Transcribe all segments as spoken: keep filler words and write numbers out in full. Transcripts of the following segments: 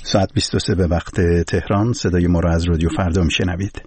ساعت بیست و سه به وقت تهران. صدای ما را از رادیو فردا میشنوید.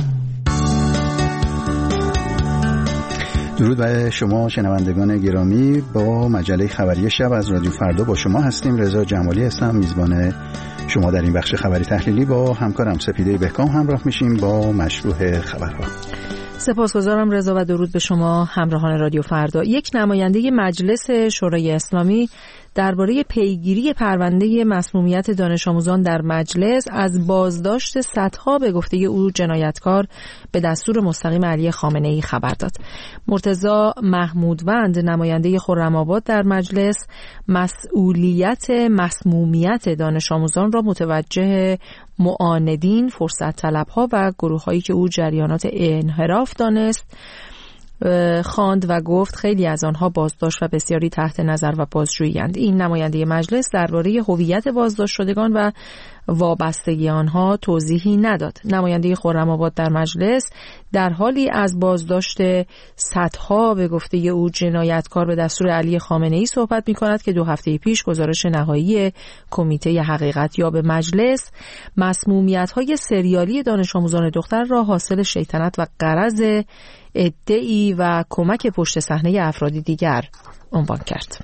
درود به شما شنوندگان گرامی. با مجله خبری شب از رادیو فردا با شما هستیم. رضا جمالی هستم، میزبان شما در این بخش خبری تحلیلی. با همکارم سپیده بهکام همراه میشیم با مشروع خبرها. سپاسگزارم رضا و درود به شما همراهان رادیو فردا. یک نماینده مجلس شورای اسلامی درباره پیگیری پرونده مسمومیت دانش آموزان در مجلس از بازداشت صدها به گفته او جنایتکار به دستور مستقیم علی خامنه‌ای خبر داد. مرتضی محمودوند نماینده خرم‌آباد در مجلس مسئولیت مسمومیت دانش آموزان را متوجه معاندین، فرصت طلبها و گروه‌هایی که او جریانات انحراف دانست خواند و گفت خیلی از آنها بازداشت و بسیاری تحت نظر و بازجویی‌اند. این نماینده مجلس درباره هویت بازداشت شدگان و وابستگی آنها توضیحی نداد. نماینده خرم‌آباد در مجلس در حالی از بازداشت صدها به گفته او جنایتکار به دستور علی خامنه‌ای صحبت می‌کند که دو هفته پیش گزارش نهایی کمیته حقیقت یاب مجلس مسمومیت‌های سریالی دانش آموزان دختر را حاصل شیطنت و غرض ادعی و کمک پشت صحنه افرادی دیگر عنوان کرد.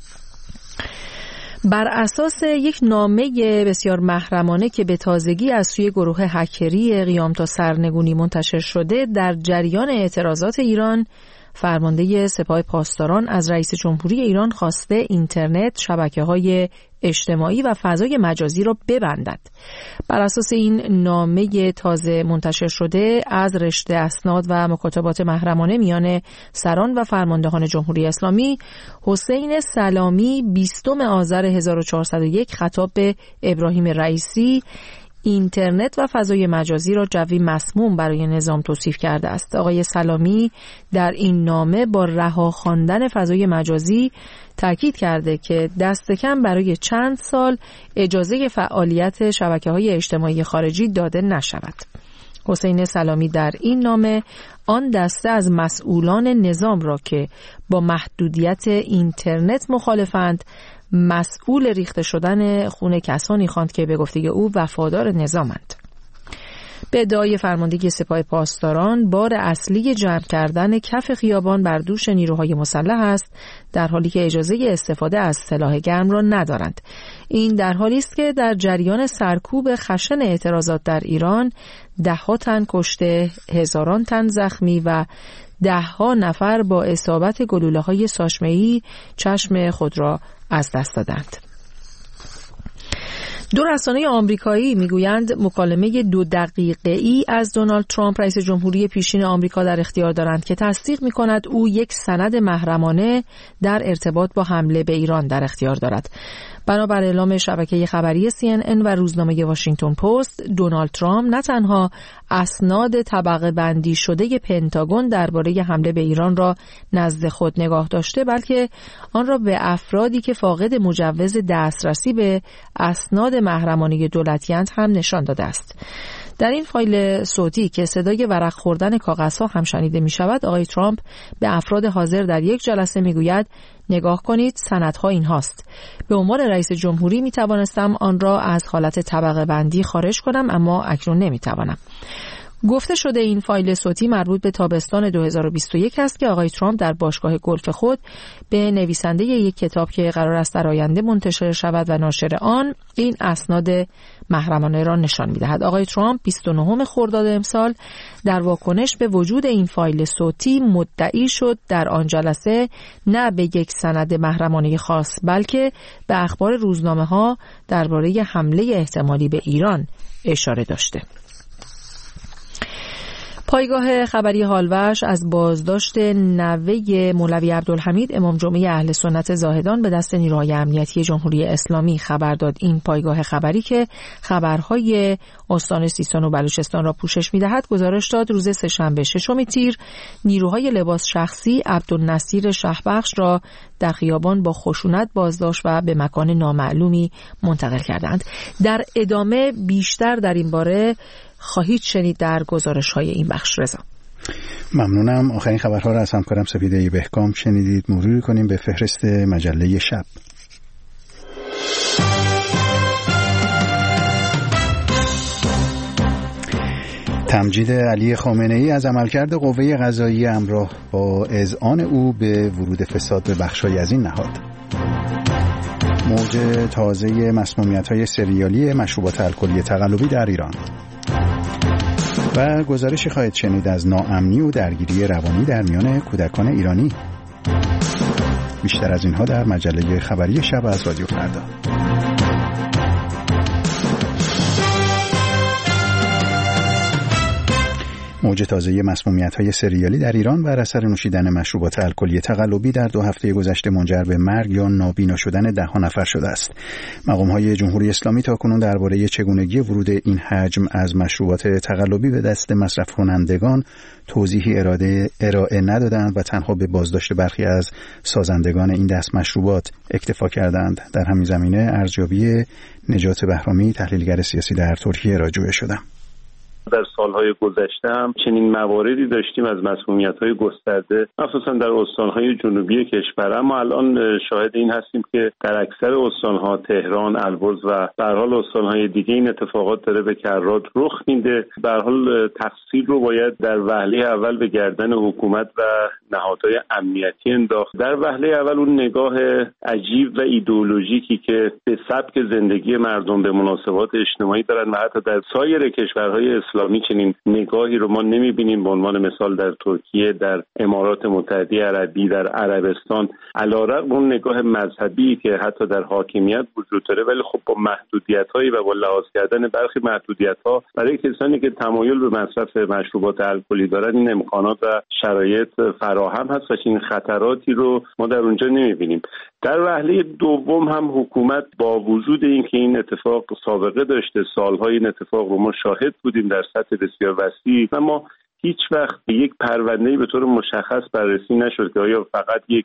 بر اساس یک نامه بسیار محرمانه که به تازگی از سوی گروه هکری قیام تا سرنگونی منتشر شده، در جریان اعتراضات ایران فرمانده سپاه پاسداران از رئیس جمهوری ایران خواسته اینترنت، شبکه‌های اجتماعی و فضای مجازی را ببندد. بر اساس این نامه تازه منتشر شده از رشته اسناد و مکاتبات محرمانه میان سران و فرماندهان جمهوری اسلامی، حسین سلامی بیستم آذر هزار و چهارصد و یک خطاب به ابراهیم رئیسی اینترنت و فضای مجازی را جوی مسموم برای نظام توصیف کرده است. آقای سلامی در این نامه با رها خواندن فضای مجازی تاکید کرده که دست کم برای چند سال اجازه فعالیت شبکه‌های اجتماعی خارجی داده نشود. حسین سلامی در این نامه آن دسته از مسئولان نظام را که با محدودیت اینترنت مخالفند مسئول ریخته شدن خون کسانی خواند که به گفته او وفادار نظامند. به ادعای فرماندهی سپاه پاسداران بار اصلی جمع کردن کف خیابان بر دوش نیروهای مسلح است، در حالی که اجازه استفاده از سلاح گرم را ندارند. این در حالی است که در جریان سرکوب خشن اعتراضات در ایران ده‌ها تن کشته، هزاران تن زخمی و ده‌ها نفر با اصابت گلوله‌های ساچمه‌ای چشم خود را از دست دادند. دو رسانه آمریکایی میگویند مکالمه دو دقیقه‌ای از دونالد ترامپ رئیس جمهوری پیشین آمریکا در اختیار دارند که تصدیق می‌کند او یک سند محرمانه در ارتباط با حمله به ایران در اختیار دارد. بنابر اعلام شبکه خبری سی ان ان و روزنامه واشنگتن پست، دونالد ترامپ نه تنها اسناد طبقه بندی شده پنتاگون درباره حمله به ایران را نزد خود نگاه داشته، بلکه آن را به افرادی که فاقد مجوز دسترسی به اسناد محرمانه دولتی‌اند هم نشان داده است. در این فایل صوتی که صدای ورق خوردن کاغذها هم شنیده می شود، آقای ترامپ به افراد حاضر در یک جلسه می گوید نگاه کنید، سندها این هاست. به عنوان رئیس جمهوری می توانستم آن را از حالت طبقه بندی خارج کنم، اما اکنون نمی توانم. گفته شده این فایل صوتی مربوط به تابستان دو هزار و بیست و یک است که آقای ترامپ در باشگاه گلف خود به نویسنده یک کتاب که قرار است در آینده منتشر شود و ناشر آن این اسناد محرمانه را نشان می‌دهد. آقای ترامپ بیست و نهم خرداد امسال در واکنش به وجود این فایل صوتی مدعی شد در آن جلسه نه به یک سند محرمانه خاص بلکه به اخبار روزنامه‌ها درباره حمله احتمالی به ایران اشاره داشته. پایگاه خبری هالوش از بازداشت نوه مولوی عبدالحمید امام جمعه اهل سنت زاهدان به دست نیروهای امنیتی جمهوری اسلامی خبر داد. این پایگاه خبری که خبرهای استان سیستان و بلوچستان را پوشش می‌دهد گزارش داد روز سه‌شنبه ششم تیر نیروهای لباس شخصی عبدالنصیر شهبخش را در خیابان با خشونت بازداشت و به مکان نامعلومی منتقل کردند. در ادامه بیشتر در این باره خواهید شنید در گزارش‌های این بخش. رضا ممنونم. آخرین خبرها را از همکارم سپیده بهکام شنیدید. مرور کنیم به فهرست مجله شب. تمجید علی خامنه‌ای از عملکرد قوه قضاییه همراه با اذعان او به ورود فساد به بخش‌هایی از این نهاد. موج تازه مسمومیت‌های سریالی مشروبات الکلی تقلبی در ایران و گزارشی خواهید شنید از ناامنی و درگیری روانی در میان کودکان ایرانی. بیشتر از اینها در مجله خبری شب از رادیو فردا. موج تازه مسمومیت‌های سریالی در ایران بر اثر نوشیدن مشروبات الکلی تقلبی در دو هفته گذشته منجر به مرگ یا نابینا شدن ده‌ها نفر شده است. مقام‌های جمهوری اسلامی تاکنون درباره چگونگی ورود این حجم از مشروبات تقلبی به دست مصرف کنندگان توضیحی اراده ارائه ندادند و تنها به بازداشت برخی از سازندگان این دست مشروبات اکتفا کردند. در همین زمینه ارزیابی نجات بهرامی، تحلیلگر سیاسی در ترکیه، راجع شدم. در سالهای گذشته هم چنین مواردی داشتیم از مسمومیت‌های گسترده، مخصوصا در استان‌های جنوبی کشور، اما الان شاهد این هستیم که در اکثر استان‌ها، تهران، البرز و به هر حال استان‌های دیگه این اتفاقات داره به کرات رخ میده. به هر حال تقصیر رو باید در وهله اول به گردن حکومت و نهادهای امنیتی انداخت. در وهله اول اون نگاه عجیب و ایدئولوژیکی که به سبک زندگی مردم، به مناسبات اجتماعی دارن و حتی در سایر کشورهای اسلامی چنین نگاهی رو ما نمی‌بینیم. به عنوان مثال در ترکیه، در امارات متحده عربی، در عربستان، علی‌رغم اون نگاه مذهبی که حتی در حاکمیت وجود داره، ولی خب با محدودیت‌هایی و با لحاظ کردن برخی محدودیت‌ها برای کسانی که تمایل به مصرف مشروبات الکلی دارن این امکانات و شرایط فراهم هست و چنین خطراتی رو ما در اونجا نمی‌بینیم. در وهله دوم هم حکومت با وجود اینکه این اتفاق سابقه داشته، سال‌های این اتفاق رو ما شاهد بودیم در سطح بسیار وسیع، اما هیچ وقت به یک پرونده‌ای به طور مشخص بررسی نشد که آیا فقط یک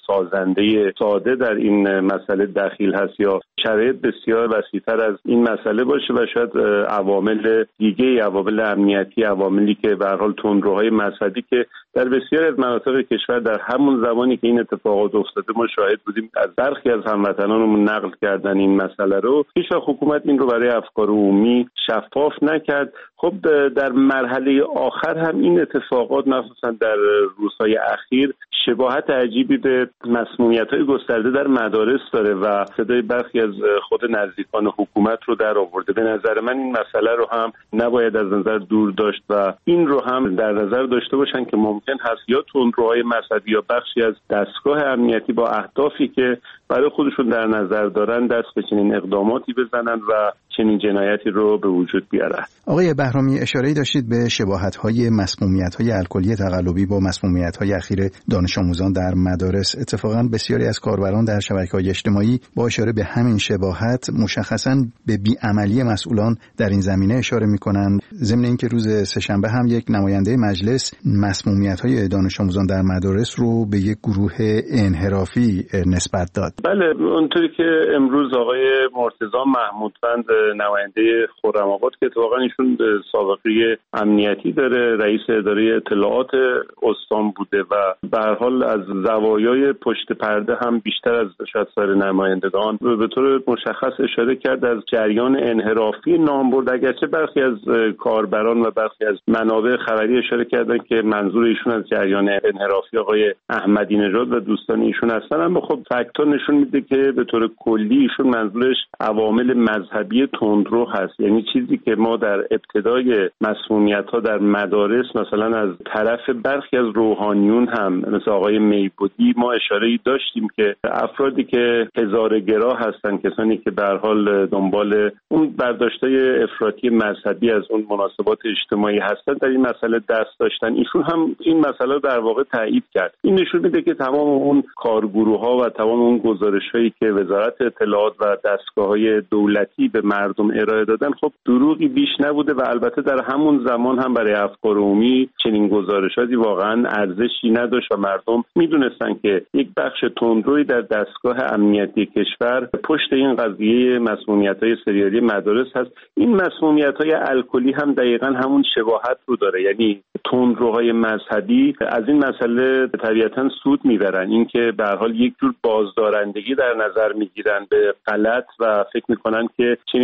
سازنده ساده در این مسئله دخیل هست یا شرایط بسیار وسیع‌تر از این مسئله باشه و شاید عوامل دیگه، عوامل امنیتی، عواملی که به هر حال تندروهای مذهبی که در بسیاری از مناطق کشور در همون زمانی که این اتفاقات افتاده ما شاهد بودیم از برخی از هموطنانمون نقل کردن این مسئله رو. هیچ حکومت این رو برای افکار عمومی شفاف نکرد. خب در مرحله آخر هم این اتفاقات مخصوصا در روزهای اخیر شباهت عجیبی به مسمومیت‌های گسترده در مدارس داره و صدای برخی از خود نزدیکان حکومت رو در آورده. به نظر من این مسئله رو هم نباید از نظر دور داشت و این رو هم در نظر داشته باشن که ممکن هست یا تندروهای مذهبی یا بخشی از دستگاه امنیتی با اهدافی که برای خودشون در نظر دارن دست به چنین اقداماتی بزنن و چنین جنایتی رو به وجود بیارن. آقای بهرامی، اشاره‌ای داشتید به شباهت‌های مسمومیت‌های الکلی تقلبی با مسمومیت‌های اخیر دانش آموزان در مدارس. اتفاقاً بسیاری از کاربران در شبکه‌های اجتماعی با اشاره به همین شباهت مشخصاً به بی‌عملی مسئولان در این زمینه اشاره می‌کنند. ضمن اینکه روز سه‌شنبه هم یک نماینده مجلس مسمومیت‌های دانش آموزان در مدارس رو به یک گروه انحرافی نسبت داد. بله، اونطوری که امروز آقای مرتضی محمودوند نماینده خرم‌آباد که اتفاقاً ایشون سابقه امنیتی داره، رئیس اداره اطلاعات استان بوده و به هر حال از زوایای پشت پرده هم بیشتر از شاید سایر نمایندگان به طور مشخص اشاره کرد از جریان انحرافی نام برد. اگرچه برخی از کاربران و برخی از منابع خبری اشاره کردن که منظور ایشون از جریان انحرافی آقای احمدی نژاد و دوستان ایشون هستن، اما خب فکت‌ها نشون میده که به طور کلی ایشون منظورش عوامل مذهبی تندرو هست. یعنی چیزی که ما در ابتدای مسمومیت‌ها در مدارس مثلا از طرف برخی از روحانیون هم مثل آقای میبودی ما اشاره‌ای داشتیم که افرادی که هزاره‌گرا هستن، کسانی که به هر حال دنبال اون برداشت‌های افراطی مذهبی از اون مناسبات اجتماعی هستن در این مسئله دست داشتن. ایشون هم این مسئله در واقع تایید کرد. این نشون میده که تمام اون کارگروه‌ها و تمام اون گزارش‌هایی که وزارت اطلاعات و دستگاه‌های دولتی به مردم ارائه دادن خب دروغی بیش نبوده و البته در همون زمان هم برای افکار عمومی چنین گزارشاتی واقعا ارزشی نداشت و مردم میدونستن که یک بخش تندروی در دستگاه امنیتی کشور پشت این قضیه مسمومیت‌های سریالی مدارس هست. این مسمومیت‌های الکلی هم دقیقاً همون شباهت رو داره، یعنی تندروهای مذهبی از این مسئله طبیعتاً سود میبرن، اینکه به هر حال یک جور بازدارندگی در نظر میگیرن به غلط و فکر میکنن که چنین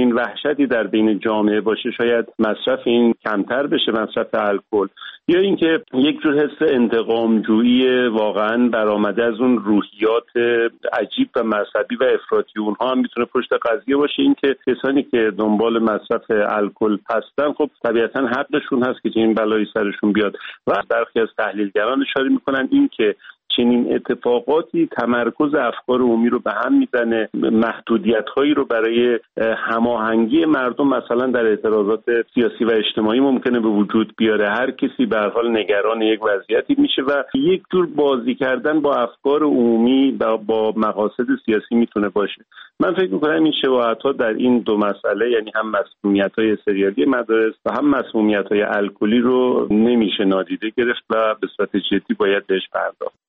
چنین وحشتی در بین جامعه باشه شاید مصرف این کمتر بشه، مصرف الکل، یا اینکه یک جور حس انتقامجویی واقعا برآمده از اون روحیات عجیب و مذهبی و افراطی اونها هم میتونه پشت قضیه باشه. اینکه کسانی که دنبال مصرف الکل هستن خب طبیعتا حقشون هست که این بلایی سرشون بیاد و برخی از تحلیلگران اشاره میکنن اینکه چنین اتفاقاتی تمرکز افکار عمومی رو به هم میزنه، محدودیت‌هایی رو برای هماهنگی مردم مثلا در اعتراضات سیاسی و اجتماعی ممکنه به وجود بیاره. هر کسی به هر حال نگران یک وضعیتی میشه و یک جور بازی کردن با افکار عمومی و با مقاصد سیاسی میتونه باشه. من فکر می‌کنم این شباهت‌ها در این دو مسئله، یعنی هم مسمومیت‌های سریالی مدارس و هم مسمومیت‌های الکلی رو نمیشه نادیده گرفت و به صورت جدی باید بهش پرداخت.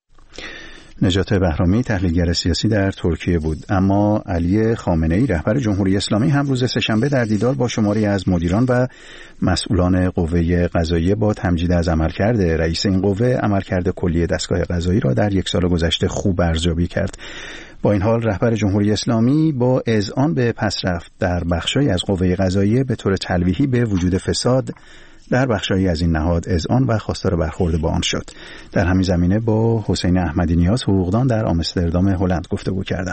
نجات بهرامی تحلیلگر سیاسی در ترکیه بود. اما علی خامنه‌ای رهبر جمهوری اسلامی هم روز سه‌شنبه در دیدار با شماری از مدیران و مسئولان قوه قضاییه با تمجید از عملکرد رئیس این قوه، عملکرد کلی دستگاه قضایی را در یک سال گذشته خوب ارزیابی کرد. با این حال رهبر جمهوری اسلامی با اذعان به پسرفت در بخشی از قوه قضاییه به طور تلویحی به وجود فساد در بخشایی از این نهاد اذعان و خواستار برخورد با آن شد. در همین زمینه با حسین احمدی نیاز، حقوقدان در آمستردام هلند گفتگو کردم.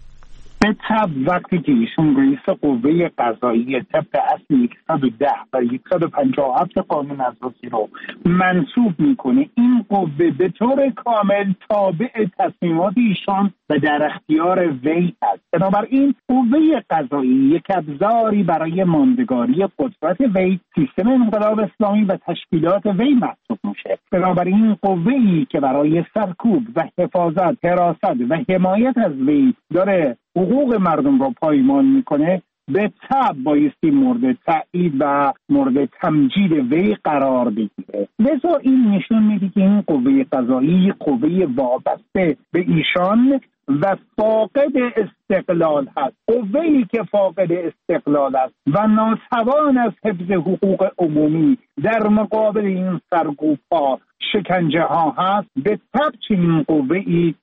به طب وقتی که ایشون رئیس قوه قضاییه طبق اصل صد و ده و صد و پنجاه و هفت قانون اساسی رو منصوب میکنه، این قوه به طور کامل تابع تصمیمات ایشان و در اختیار وی است. بنابراین قوه قضایی یک ابزاری برای ماندگاری قدرت وی، سیستم انقلاب اسلامی و تشکیلات وی محسوب میشه. بنابراین قوه‌ای که برای سرکوب و حفاظت، حراست و حمایت از وی داره حقوق مردم را پایمال میکنه، به طبع بایستی مورد تایید و مورد تمجید وی قرار بگیره. لذا این نشون میده که این قوه قضایی قوه وابسته به ایشان و فاقد استقلال هست. قوه‌ای که فاقد استقلال است و ناتوان از حفظ حقوق عمومی در مقابل این سرکوب‌ها، شکنجه ها هست، به طبع چنین قوه‌ای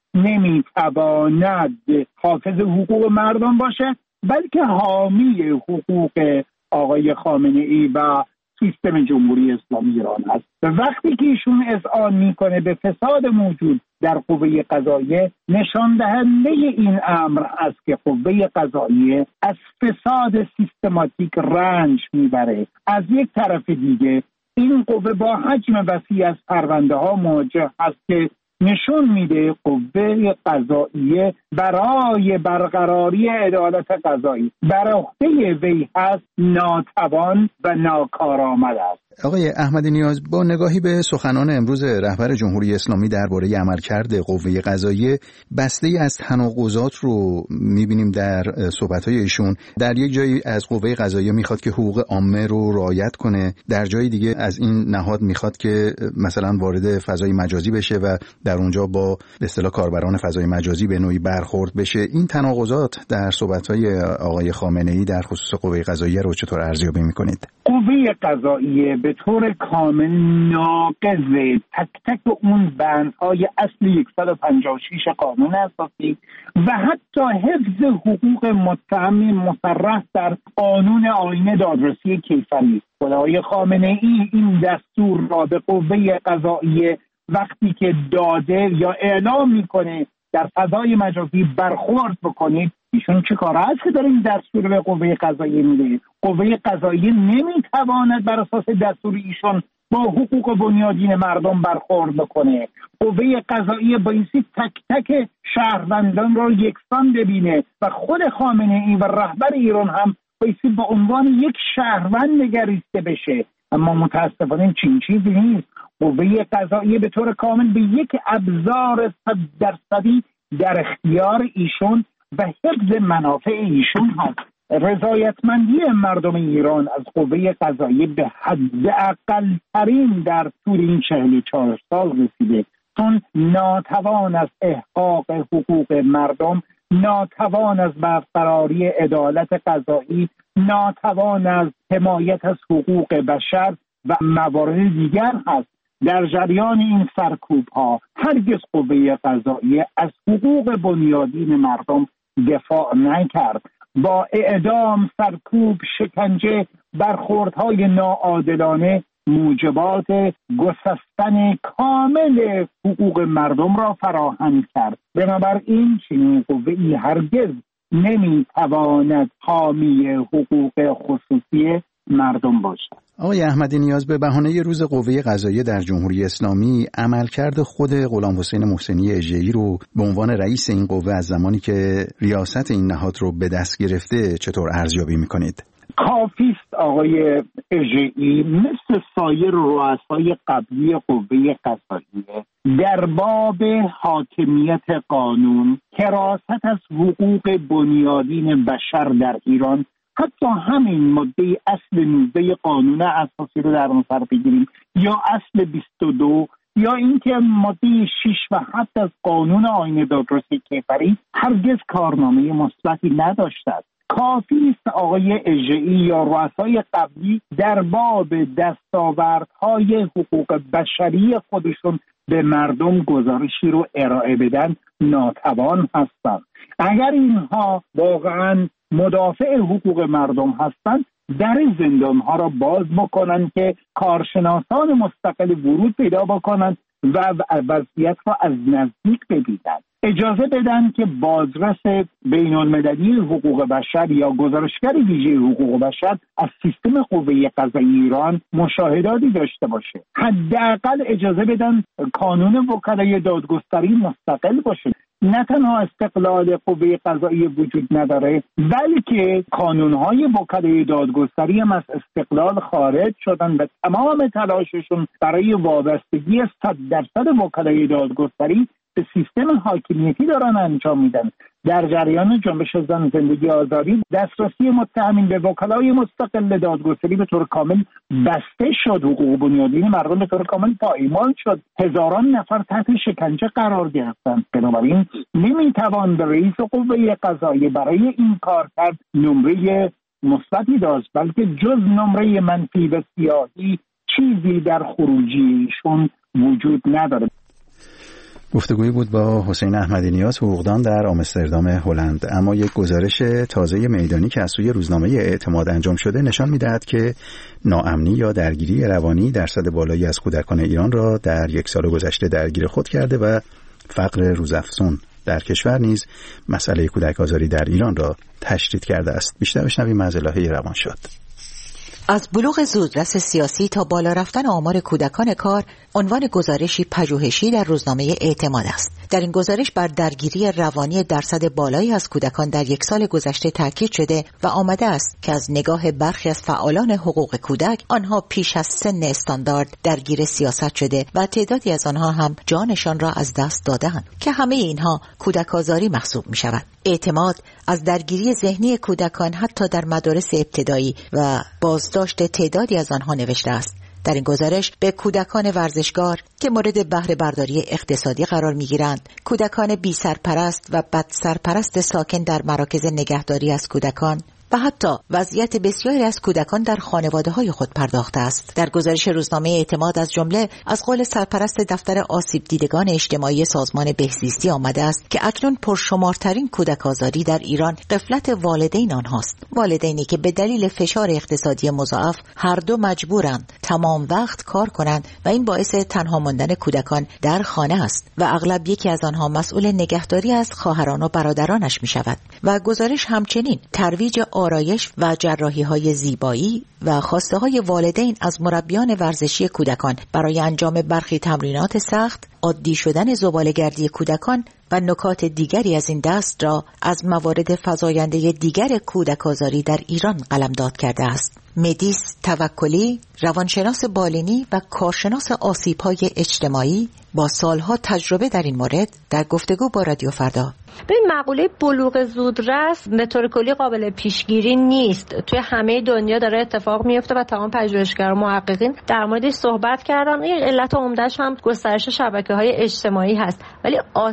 نمیتواند حافظ حقوق مردم باشه، بلکه حامی حقوق آقای خامنه‌ای و سیستم جمهوری اسلامی ایران است. و وقتی که ایشون اذعان میکنه به فساد موجود در قوه قضاییه، نشان دهنده این امر است که قوه قضاییه از فساد سیستماتیک رنج میبره. از یک طرف دیگه این قوه با حجم وسیع از پرونده ها مواجه است که نشون میده قوه قضاییه برای برقراری عدالت قضایی بر عهده وی هست ناتوان و ناکارآمد است. آقای احمدی نیاز، با نگاهی به سخنان امروز رهبر جمهوری اسلامی درباره عملکرد قوه قضاییه، بسته‌ای از تناقضات رو می‌بینیم در صحبت‌های ایشون. در یک جایی از قوه قضاییه میخواد که حقوق عامه رو رعایت کنه، در جای دیگه از این نهاد میخواد که مثلا وارد فضای مجازی بشه و در اونجا با به اصطلاح کاربران فضای مجازی به نوعی برخورد بشه. این تناقضات در صحبت‌های آقای خامنه‌ای در خصوص قوه قضاییه رو چطور ارزیابی می‌کنید؟ قوه قضاییه به طور کامل ناقض تک تک اون بندهای اصلی صد و پنجاه و شش قانون اساسی و حتی حفظ حقوق متهم مصرح در قانون آیین دادرسی کیفری. آقای خامنه‌ای این دستور را به قوه قضاییه وقتی که داده یا اعلام میکنه در فضای مجازی برخورد بکنید، ایشون چه کار هست که داره این دستور به قوه قضاییه میده؟ قوه قضاییه نمیتواند بر اساس دستور ایشون با حقوق بنیادین مردم برخورد بکنه. قوه قضاییه بایستی تک تک شهروندان را یکسان ببینه و خود خامنه‌ای و رهبر ایران هم بایستی به عنوان یک شهروند نگریسته بشه. اما متاسفانه چین چیزی نیست. قوه قضاییه به طور کامل به یک ابزار صد درصدی در اختیار ایشون و حفظ منافع ایشون هست. رضایتمندی مردم ایران از قوه قضاییه به حداقل ترین در طول این چهل و چهار سال رسیده، چون ناتوان از احقاق حقوق مردم، ناتوان از برقراری عدالت قضایی، ناتوان از حمایت از حقوق بشر و موارد دیگر هست. در جریان این سرکوب ها هرگز قوه قضاییه از حقوق بنیادین مردم دفاع نکرد. با اعدام، سرکوب، شکنجه، برخوردهای ناعادلانه موجبات گسستن کامل حقوق مردم را فراهم کرد. بنابراین چنین قوه‌ای هرگز نمیتواند حامی حقوق خصوصی مردم باشد. آقای احمدی نیاز، به بهانه روز قوه قضاییه در جمهوری اسلامی عملکرد خود غلام حسین محسنی اژه‌ای رو به عنوان رئیس این قوه از زمانی که ریاست این نهاد رو به دست گرفته چطور ارزیابی می‌کنید؟ کافی است آقای اژه‌ای مثل سایر رؤسای قبلی قوه قضاییه در باب حاکمیت قانون، حراست از حقوق بنیادین بشر در ایران، حتی همین ماده اصل نوزده قانون اساسی رو در نظر بگیریم یا اصل بیست و دو یا اینکه ماده شش و هفت از قانون آیین دادرسی کیفری هرگز کارنامه مثبتی نداشته است. کافی است آقای اژه‌ای یا رؤسای قبلی در باب دستاوردهای حقوق بشری خودشون به مردم گزارشی رو ارائه بدن ناتوان هستند. اگر اینها واقعاً مدافع حقوق مردم هستند، در زندانها را باز بکنن که کارشناسان مستقل ورود پیدا بکنن و وضعیت را از نزدیک ببینن. اجازه بدن که بازرس بین المللی حقوق بشر یا گزارشگر ویژه حقوق بشر از سیستم قوه قضاییه ایران مشاهداتی داشته باشه. حداقل اجازه بدن کانون وکلای دادگستری مستقل باشه. نه تنها استقلال قوه قضاییه وجود نداره، بلکه کانونهای وکلای دادگستری هم از استقلال خارج شدن و تمام تلاششون برای وابستگی صد درصد وکلای دادگستری به سیستم حاکمیتی دارن انجام میدن. در جریان جنبش زن زندگی آزادی دسترسی متهمین به وکلای مستقل دادگستری به طور کامل بسته شد، حقوق بنیادین مردم به طور کامل پایمال شد، هزاران نفر تحت شکنجه قرار گرفتند. بنابراین نمیتوان به رئیس قوه قضاییه برای این کار کرد نمره مثبتی داشت، بلکه جز نمره منفی و سیاهی چیزی در خروجی ایشون وجود نداره. گفتگویی بود با حسین احمدی نیاز، حقوقدان در آمستردام هلند. اما یک گزارش تازه میدانی که از سوی روزنامه اعتماد انجام شده نشان می‌دهد که ناامنی یا درگیری روانی درصد بالایی از کودکان ایران را در یک سال گذشته درگیر خود کرده و فقر روزافزون در کشور نیز مسئله کودک آزاری در ایران را تشدید کرده است. بیشتر بشنویم از الهه روانشاد. از بلوغ زودرس سیاسی تا بالا رفتن آمار کودکان کار، عنوان گزارشی پژوهشی در روزنامه اعتماد است. در این گزارش بر درگیری روانی درصد بالایی از کودکان در یک سال گذشته تاکید شده و آمده است که از نگاه برخی از فعالان حقوق کودک، آنها پیش از سن استاندارد درگیر سیاست شده و تعدادی از آنها هم جانشان را از دست دادند که همه اینها کودک آزاری محسوب می شود. اعتماد از درگیری ذهنی کودکان حتی در مدارس ابتدایی و بازداشت تعدادی از آنها نوشته است. در این گزارش به کودکان ورزشکار که مورد بهره برداری اقتصادی قرار می‌گیرند، کودکان بی سرپرست و بد سرپرست ساکن در مراکز نگهداری از کودکان و حتی وضعیت بسیاری از کودکان در خانواده‌های خود پرداخته است. در گزارش روزنامه اعتماد از جمله از قول سرپرست دفتر آسیب دیدگان اجتماعی سازمان بهزیستی آمده است که اکنون پرشمارترین کودک آزاری در ایران غفلت والدین آنهاست. والدینی که به دلیل فشار اقتصادی مضاعف هر دو مجبورند تمام وقت کار کنند و این باعث تنها ماندن کودکان در خانه است و اغلب یکی از آنها مسئول نگهداری از خواهران و برادرانش می‌شود. و گزارش همچنین ترویج آرایش و جراحی‌های زیبایی و خواسته‌های والدین از مربیان ورزشی کودکان برای انجام برخی تمرینات سخت، عادی شدن زباله‌گردی کودکان و نکات دیگری از این دست را از موارد فزاینده دیگر کودک آزاری در ایران قلمداد کرده است. مدیس توکلی، روانشناس بالینی و کارشناس آسیب‌های اجتماعی با سالها تجربه در این مورد، در گفتگو با رادیو فردا: به مقوله بلوغ زودرس به طور کلی قابل پیشگیری نیست. توی همه دنیا داره اتفاق میفته و تمام پژوهشگران و محققین در موردش صحبت کردن. این علت عمده‌اش هم گسترش شبکه‌های اجتماعی هست، ولی آسیبش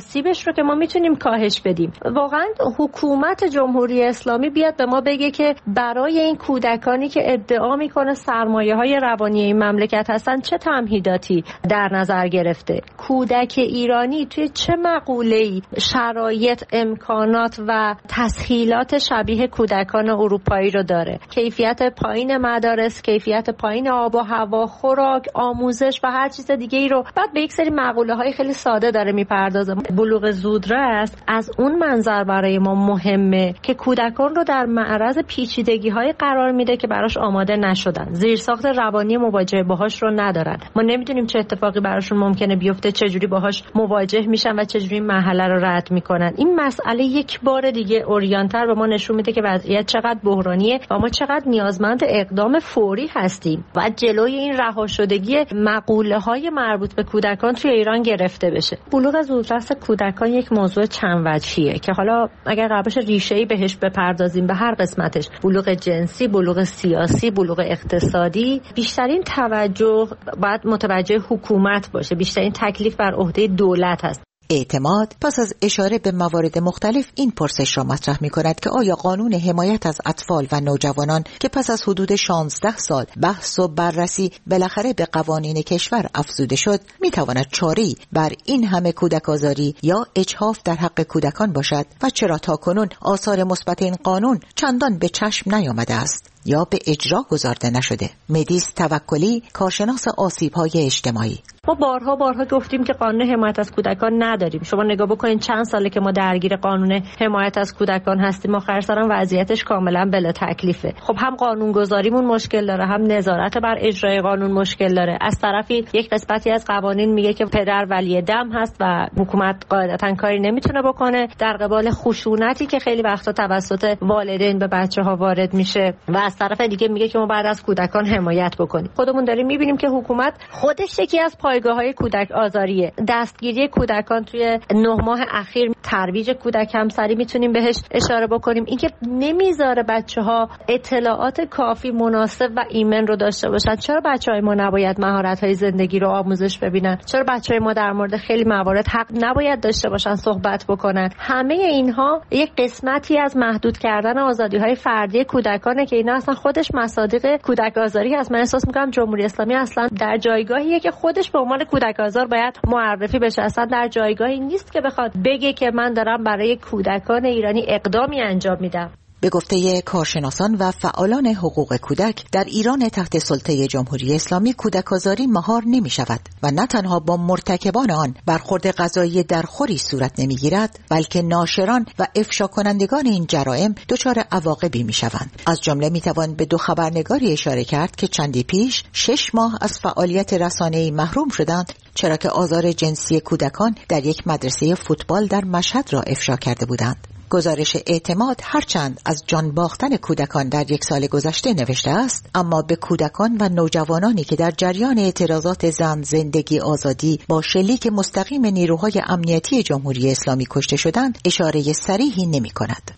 رو که ما میتونیم کاهش بدیم. واقعا حکومت جمهوری اسلامی بیاد به ما بگه که برای این کودکانی که ادعا میکنه سرمایه‌های روانی این مملکت هستن چه تمهیداتی در نظر گرفته. کودک ایرانی توی چه مقوله‌ای شرایط، امکانات و تسهیلات شبیه کودکان اروپایی رو داره. کیفیت پایین مدارس، کیفیت پایین آب و هوا، خوراک، آموزش و هر چیز دیگه ای رو بعد به یک سری مقوله‌های خیلی ساده داره میپردازه. بلوغ زودرس از اون منظر برای ما مهمه که کودکان رو در معرض پیچیدگی‌های قرار میده که براش آماده نشدن. زیرساخت روانی مواجهه باهاش رو ندارن. ما نمیدونیم چه اتفاقی براشون ممکنه بیفته، چه جوری باهاش مواجه میشن و چه جوری مرحله رو رد میکنن. این مسئله یک بار دیگه اوریانتر به ما نشون میده که وضعیت چقدر بحرانیه و ما چقدر نیازمند اقدام فوری هستیم و جلوی این رها شدگی مقوله‌های مربوط به کودکان توی ایران گرفته بشه. بلوغ زودرس کودکان یک موضوع چند وجهیه که حالا اگر قرار باشه ریشه‌ای بهش بپردازیم به هر قسمتش، بلوغ جنسی، بلوغ سیاسی، بلوغ اقتصادی، بیشترین توجه باید متوجه حکومت باشه، بیشترین تکلیف بر عهده دولت هست. اعتماد پس از اشاره به موارد مختلف این پرسش را مطرح می کند که آیا قانون حمایت از اطفال و نوجوانان که پس از حدود شانزده سال بحث و بررسی بالاخره به قوانین کشور افزوده شد می تواند چاره‌ای بر این همه کودک آزاری یا اجحاف در حق کودکان باشد و چرا تاکنون آثار مثبت این قانون چندان به چشم نیامده است یا به اجرا گذارده نشده؟ مدیس توکلی، کارشناس آسیب‌های اجتماعی: ما بارها بارها گفتیم که قانون حمایت از کودکان نداریم. شما نگاه بکنید چند ساله که ما درگیر قانون حمایت از کودکان هستیم. آخر سرم وضعیتش کاملا بلا تکلیفه. خب هم قانونگذاریمون مشکل داره، هم نظارت بر اجرای قانون مشکل داره. از طرفی یک قسمتی از قوانین میگه که پدر ولی دم هست و حکومت قاعدتاً کاری نمیتونه بکنه در قبال خشونتی که خیلی وقتا توسط والدین به بچه‌ها وارد میشه و از طرف دیگه میگه که ما بعد از کودکان حمایت بکنیم. خودمون داریم میبینیم که حکومت خودش یکی از پایگاه‌های کودک آزاریه. دستگیری کودکان توی نه ماه اخیر، ترویج کودک همسری میتونیم بهش اشاره بکنیم. اینکه نمیذاره بچه‌ها اطلاعات کافی، مناسب و ایمن رو داشته باشن. چرا بچه‌های ما نباید مهارت‌های زندگی رو آموزش ببینن؟ چرا بچه‌های ما در مورد خیلی موارد حق نباید داشته باشن صحبت بکنن؟ همه اینها یک قسمتی از محدود کردن آزادی‌های فردی کودکانه که اینا اصلا خودش مصادیق کودک آزاری هست. من احساس می‌کنم جمهوری اسلامی اصلا در جایگاهیه که خودش به عنوان کودک آزار باید معرفی بشه. اصلا در جایگاهی نیست که بخواد بگه که من دارم برای کودکان ایرانی اقدامی انجام میدم. به گفته کارشناسان و فعالان حقوق کودک، در ایران تحت سلطه جمهوری اسلامی کودک آزاری مهار نمی شود و نه تنها با مرتکبان آن برخورد قضایی درخوری صورت نمی گیرد، بلکه ناشران و افشا کنندگان این جرائم دچار عواقبی می شوند. از جمله می توان به دو خبرنگاری اشاره کرد که چندی پیش شش ماه از فعالیت رسانه‌ای محروم شدند، چرا که آزار جنسی کودکان در یک مدرسه فوتبال در مشهد را افشا کرده بودند. گزارش اعتماد هرچند از جان باختن کودکان در یک سال گذشته نوشته است، اما به کودکان و نوجوانانی که در جریان اعتراضات زن، زندگی، آزادی با شلیک مستقیم نیروهای امنیتی جمهوری اسلامی کشته شدند اشاره صریحی نمی کند.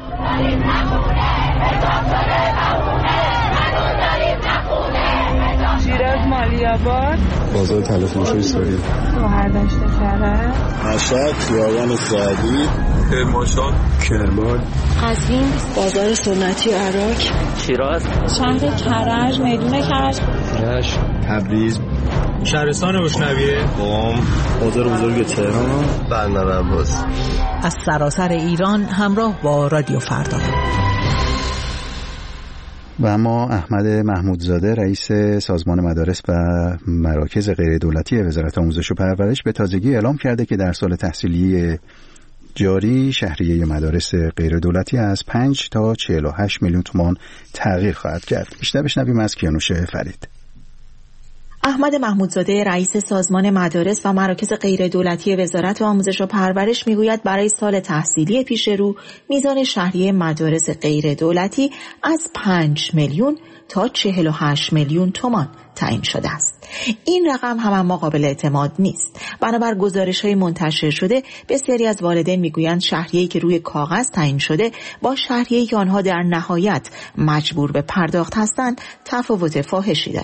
شیراز مالیاباد، بازار تلفروشی سوری، شهردشت کرج، مشهد، خیابان سعدی، کرمانشاه، کرمان، قزوین، بازار سنتی عراق، شیراز، شهر کرج، میدون کرج، رشت، تبریز، شهرستان بشنویه، قم، بازار بزرگ تهران، بندر عباس. از سراسر ایران همراه با رادیو فردا. و اما احمد محمودزاده، رئیس سازمان مدارس و مراکز غیر دولتی وزارت آموزش و پرورش، به تازگی اعلام کرده که در سال تحصیلی جاری شهریه مدارس غیر دولتی از پنج تا چهل و هشت میلیون تومان تغییر خواهد کرد. بیشتر بشنویم از کیانوش فرید. احمد محمودزاده، رئیس سازمان مدارس و مراکز غیر دولتی وزارت آموزش و پرورش میگوید برای سال تحصیلی پیش رو میزان شهریه مدارس غیر دولتی از پنج میلیون تا چهل و هشت میلیون تومان تعیین شده است. این رقم هم اما قابل اعتماد نیست. بنابر گزارش‌های منتشر شده، بسیاری از والدین میگویند شهریه‌ای که روی کاغذ تعیین شده با شهریه‌ای که آنها در نهایت مجبور به پرداخت هستند تفاوت فاحشی دارد.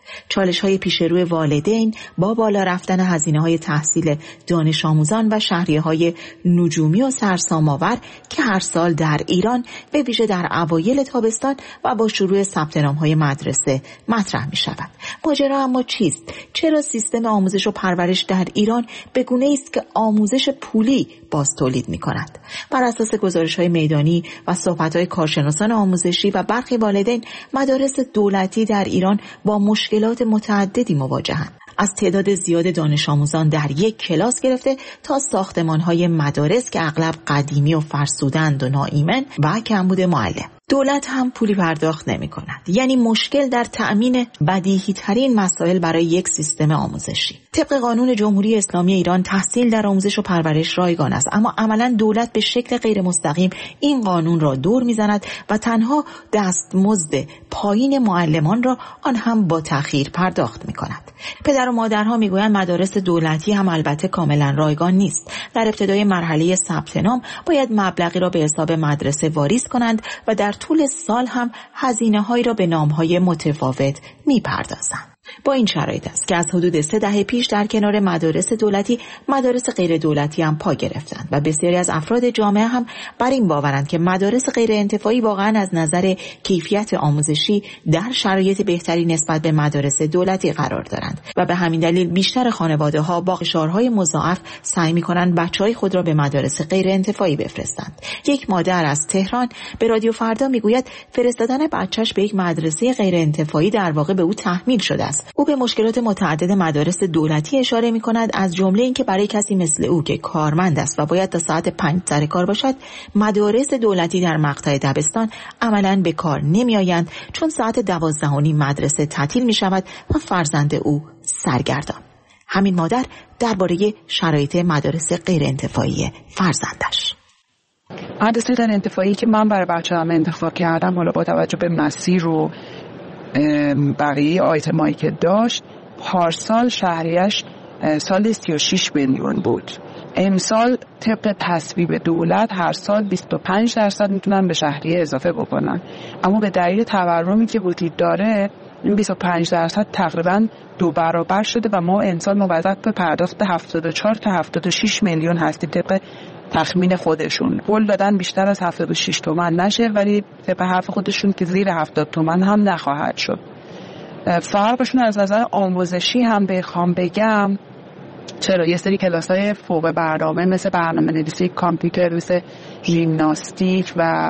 چالش‌های پیش‌روی والدین با بالا رفتن هزینه‌های تحصیل دانش آموزان و شهریه‌های نجومی و سرسام‌آور که هر سال در ایران به ویژه در اوایل تابستان و با شروع ثبت نام‌های مدرسه مطرح می‌شود. ماجرا اما چیست؟ چرا سیستم آموزش و پرورش در ایران به گونه‌ای است که آموزش پولی باز تولید می‌کند؟ بر اساس گزارش‌های میدانی و صحبت‌های کارشناسان آموزشی و برخی والدین، مدارس دولتی در ایران با مشکلات متعددی مواجهند. از تعداد زیاد دانش آموزان در یک کلاس گرفته تا ساختمان‌های مدارس که اغلب قدیمی و فرسودند و ناایمن و کمبود معلم. دولت هم پولی پرداخت نمی کند. یعنی مشکل در تأمین بدیهی ترین مسائل برای یک سیستم آموزشی. طبق قانون جمهوری اسلامی ایران تحصیل در آموزش و پرورش رایگان است، اما عملاً دولت به شکل غیر مستقیم این قانون را دور می‌زند و تنها دستمزد پایین معلمان را آن هم با تأخیر پرداخت می‌کند. پدر و مادرها میگویند مدارس دولتی هم البته کاملا رایگان نیست. در ابتدای مرحله ثبت نام باید مبلغی را به حساب مدرسه واریز کنند و در طول سال هم هزینه‌هایی را به نام‌های متفاوت می‌پردازند. با این شرایط است که از حدود سه دهه پیش در کنار مدارس دولتی، مدارس غیر دولتی هم پا گرفتند و بسیاری از افراد جامعه هم بر این باورند که مدارس غیر انتفاعی واقعا از نظر کیفیت آموزشی در شرایط بهتری نسبت به مدارس دولتی قرار دارند و به همین دلیل بیشتر خانواده‌ها با فشارهای مضاعف سعی می‌کنند بچه‌های خود را به مدارس غیر انتفاعی بفرستند. یک مادر از تهران به رادیو فردا میگوید فرستادن بچه‌ش به یک مدرسه غیر انتفاعی در واقع به او تحمیل شده است. او به مشکلات متعدد مدارس دولتی اشاره می کند، از جمله اینکه برای کسی مثل او که کارمند است و باید تا ساعت پنج سر کار باشد، مدارس دولتی در مقطع دبستان عملاً به کار نمی آیند، چون ساعت دوازده و نیم مدرسه تعطیل می شود و فرزند او سرگردان. همین مادر درباره شرایط مدارس غیر انتفاعی فرزندش. مدرسه غیر انتفاعی که من برای بچه‌ام انتخاب کردم، حالا با توجه به مسیر و بقیه آیتمایی که داشت، پارسال شهریش سال سی و شش میلیون بود. امسال طبق تصویب دولت هر سال بیست و پنج درصد میتونن به شهریه اضافه بکنن، اما به دلیل تورمی که وجود داره این بیست و پنج درصد تقریبا دو برابر شده و ما امسال موظف به پرداخت هفتاد و چهار تا هفتاد و شش میلیون هستیم. طبق تخمین خودشون قول دادن بیشتر از هفتاد و شش تومن نشه، ولی طبق حرف خودشون که زیر هفتاد تومن هم نخواهد شد. فرقشون از نظر آموزشی هم بخوام بگم، چرا یه سری کلاس‌های فوق برنامه مثل برنامه‌نویسی کامپیوتر، مثل ژیمناستیک و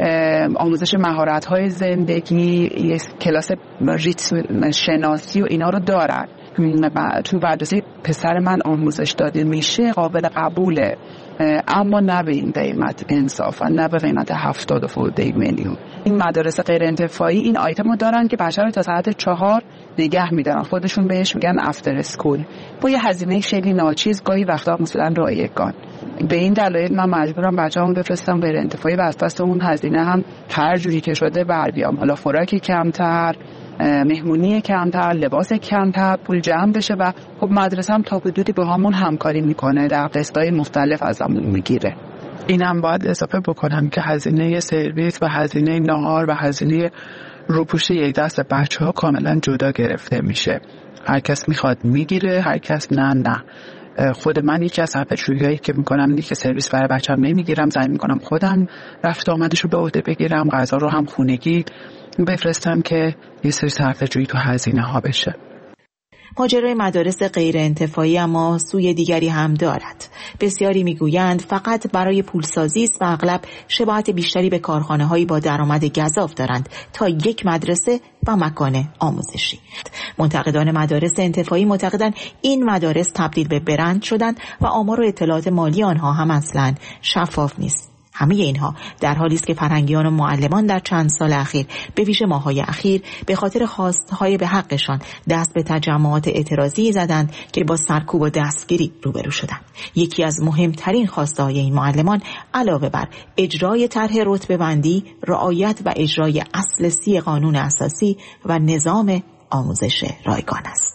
آموزش مهارت‌های زندگی، یه کلاس ریتم شناسی و اینا رو دارن. تو مدرسه پسر من آموزش داده میشه، قابل قبوله، اما نه به این قیمت انصافا، نه به قیمت هفتاد و خورده میلیون. این مدارس غیر انتفاعی این آیتم رو دارن که بچه رو تا ساعت چهار نگه میدارن، خودشون بهش میگن افتر اسکول، با یه هزینه خیلی ناچیز، گاهی وقتا مثلا رایگان. به این دلایل من مجبورم بچه‌مو بفرستم غیر انتفاعی و از پس اون هزینه هم هر جوری که شده بر بیام، حالا خوراکی کمتر، مهمونی کمتر، لباس کمتر، پول جمع بشه و خب مدرسه هم تا حدودی با همون همکاری میکنه، در قسطای مختلف ازمون میگیره. اینم باید اضافه بکنم که هزینه سرویس و هزینه نهار و هزینه روپوشی یک دست بچه‌ها کاملا جدا گرفته میشه. هر کس میخواد میگیره، هر کس نه نه. خود من یکی از صرفه‌جویی‌هایی که میکنم اینه که سرویس برای بچه‌م نمیگیرم، سعی میکنم خودم رفت آمدش رو به عهده بگیرم، غذا رو هم خونگی بفرستم که یه سری صرفه‌جویی تو هزینه ها بشه. ماجرای مدارس غیر انتفاعی اما سوی دیگری هم دارد. بسیاری میگویند فقط برای پولسازی است و اغلب شباهت بیشتری به کارخانه‌هایی با درآمد گزاف دارند تا یک مدرسه و مکان آموزشی. منتقدان مدارس انتفاعی معتقدند این مدارس تبدیل به برند شدند و آمار و اطلاعات مالی آنها هم اصلاً شفاف نیست. همه اینها در حالی است که فرهنگیان و معلمان در چند سال اخیر، به ویژه ماه‌های اخیر، به خاطر خواستهای به حقشان دست به تجمعات اعتراضی زدند که با سرکوب و دستگیری روبرو شدند. یکی از مهمترین خواسته‌های این معلمان علاوه بر اجرای طرح رتبه‌بندی، رعایت و اجرای اصل سی قانون اساسی و نظام آموزش رایگان است.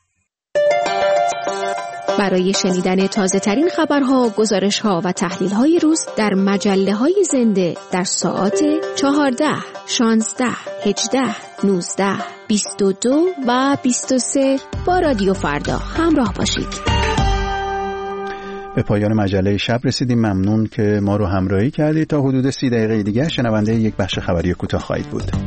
برای شنیدن تازه ترین خبرها، گزارش‌ها و تحلیل‌های روز در مجله‌های زنده در ساعات چهارده، شانزده، هجده، نوزده بیست و دو و بیست و سه با رادیو فردا همراه باشید. به پایان مجله شب رسیدیم. ممنون که ما رو همراهی کردید. تا حدود سی دقیقه دیگه شنونده یک بخش خبری کوتاه خواهید بود.